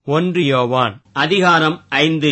1 யோவான் அதிகாரம் 5.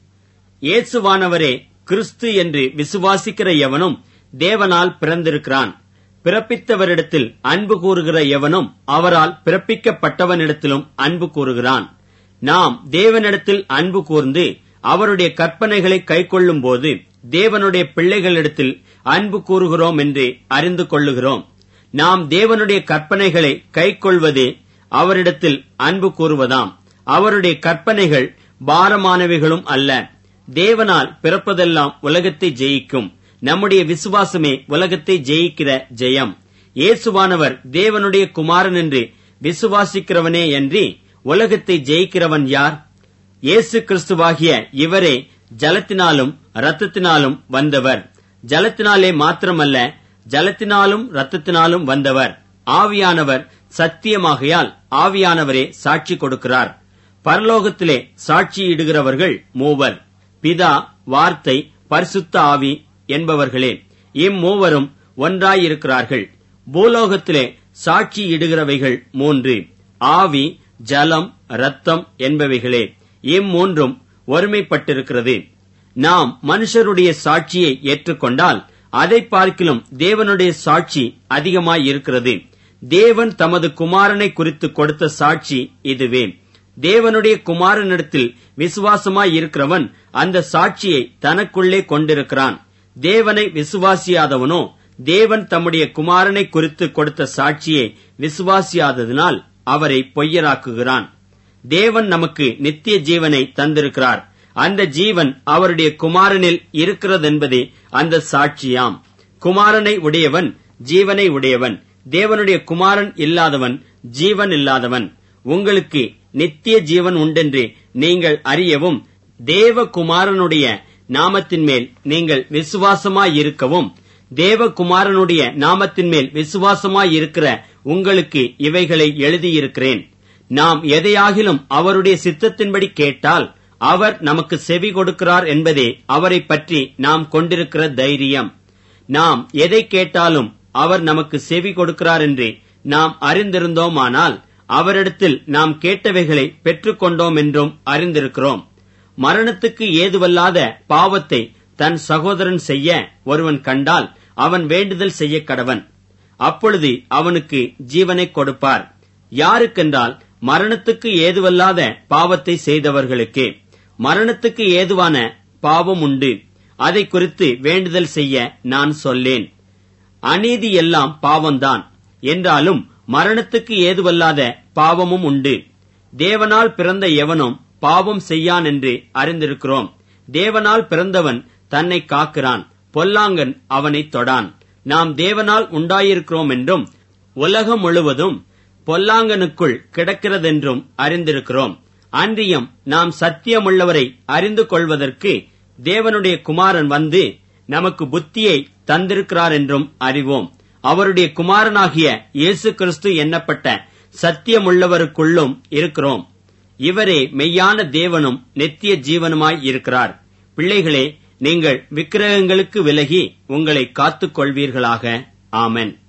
இயேசுவானவரே கிறிஸ்து என்று விசுவாசிக்கிற எவனும் தேவனால் பிறந்திருக்கிறான். பிறப்பித்தவரிடத்தில் அன்பு கூறுகிற எவனும் அவரால் பிறப்பிக்கப்பட்டவனிடத்திலும் அன்பு கூறுகிறான். நாம் தேவனிடத்தில் அன்பு கூர்ந்து அவருடைய கற்பனைகளை கைக்கொள்ளும் போது தேவனுடைய பிள்ளைகளிடத்தில் அன்பு கூறுகிறோம் என்று அறிந்து கொள்ளுகிறோம். நாம் தேவனுடைய கற்பனைகளை கைக்கொள்வதே அவரிடத்தில் அன்பு கூறுவதாம். அவருடைய கற்பனைகள் பாரமானவைகளும் அல்ல. தேவனால் பிறப்பதெல்லாம் உலகத்தை ஜெயிக்கும். நம்முடைய விசுவாசமே உலகத்தை ஜெயிக்கிற ஜெயம். இயேசுவானவர் தேவனுடைய குமாரன் என்று விசுவாசிக்கிறவனே அன்றி உலகத்தை ஜெயிக்கிறவன் யார்? இயேசு கிறிஸ்துவாகிய இவரே ஜலத்தினாலும் இரத்தத்தினாலும் வந்தவர். ஜலத்தினாலே மாத்திரமல்ல, ஜலத்தினாலும் இரத்தத்தினாலும் வந்தவர். ஆவியானவர் சத்தியமாகையால் ஆவியானவரே சாட்சி கொடுக்கிறார். பரலோகத்திலே சாட்சியிடுகிறவர்கள் மூவர், பிதா, வார்த்தை, பரிசுத்த ஆவி என்பவர்களே. இம்மூவரும் ஒன்றாயிருக்கிறார்கள். பூலோகத்திலே சாட்சியிடுகிறவைகள் 3, ஆவி, ஜலம், இரத்தம் என்பவைகளே. இம்மூன்றும் ஒருமைப்பட்டிருக்கிறது. நாம் மனுஷருடைய சாட்சியை ஏற்றுக்கொண்டால் அதை பார்க்கிலும் தேவனுடைய சாட்சி அதிகமாயிருக்கிறது. தேவன் தமது குமாரனை குறித்து கொடுத்த சாட்சி இதுவே. தேவனுடைய குமாரனிடத்தில் விசுவாசமாயிருக்கிறவன் அந்த சாட்சியை தனக்குள்ளே கொண்டிருக்கிறான். தேவனை விசுவாசியாதவனோ தேவன் தம்முடைய குமாரனை குறித்து கொடுத்த சாட்சியை விசுவாசியாததினால் அவரை பொய்யராக்குகிறான். தேவன் நமக்கு நித்திய ஜீவனை தந்திருக்கிறார். அந்த ஜீவன் அவருடைய குமாரனில் இருக்கிறதென்பதே அந்த சாட்சியாம். குமாரனை உடையவன் ஜீவனை உடையவன். தேவனுடைய குமாரன் இல்லாதவன் ஜீவன் இல்லாதவன். உங்களுக்கு நித்திய ஜீவன் உண்டென்று நீங்கள் அறியவும் தேவகுமாரனுடைய நாமத்தின் மேல் நீங்கள் விசுவாசமாயிருக்கவும் தேவகுமாரனுடைய நாமத்தின் மேல் விசுவாசமாயிருக்கிற உங்களுக்கு இவைகளை எழுதியிருக்கிறேன். நாம் எதையாகிலும் அவருடைய சித்தத்தின்படி கேட்டால் அவர் நமக்கு செவி கொடுக்கிறார் என்பதே அவரை பற்றி நாம் கொண்டிருக்கிற தைரியம். நாம் எதை கேட்டாலும் அவர் நமக்கு செவி கொடுக்கிறார் என்று நாம் அறிந்திருந்தோமானால் அவரிடத்தில் நாம் கேட்டவைகளை பெற்றுக்கொண்டோம் என்றும் அறிந்திருக்கிறோம். மரணத்துக்கு ஏதுவல்லாத பாவத்தை தன் சகோதரன் செய்ய ஒருவன் கண்டால் அவன் வேண்டுதல் செய்ய கடவன். அப்பொழுது அவனுக்கு ஜீவனை கொடுப்பார். யாருக்கென்றால் மரணத்துக்கு ஏதுவல்லாத பாவத்தை செய்தவர்களுக்கு. மரணத்துக்கு ஏதுவான பாவம் உண்டு. அதை குறித்து வேண்டுதல் செய்ய நான் சொல்லேன். அநீதி எல்லாம் பாவம்தான் என்றாலும் மரணத்துக்கு ஏதுவல்லாத பாவமும் உண்டு. தேவனால் பிறந்த எவனும் பாவம் செய்யான் என்று அறிந்திருக்கிறோம். தேவனால் பிறந்தவன் தன்னை காக்கிறான், பொல்லாங்கன் அவனை தொடான். நாம் தேவனால் உண்டாயிருக்கிறோம் என்றும் உலகம் முழுவதும் பொல்லாங்கனுக்குள் கிடக்கிறதென்றும் அறிந்திருக்கிறோம். அன்றியும் நாம் சத்தியமுள்ளவரை அறிந்து கொள்வதற்கு தேவனுடைய குமாரன் வந்து நமக்கு புத்தியை தந்திருக்கிறார் என்றும் அறிவோம். அவருடைய குமாரனாகிய இயேசு கிறிஸ்து எண்ணப்பட்ட சத்தியமுள்ளவருக்குள்ளும் இருக்கிறோம். இவரே மெய்யான தேவனும் நித்திய ஜீவனுமாய் இருக்கிறார். பிள்ளைகளே, நீங்கள் விக்கிரகங்களுக்கு விலகி உங்களை காத்துக் கொள்வீர்களாக. ஆமென்.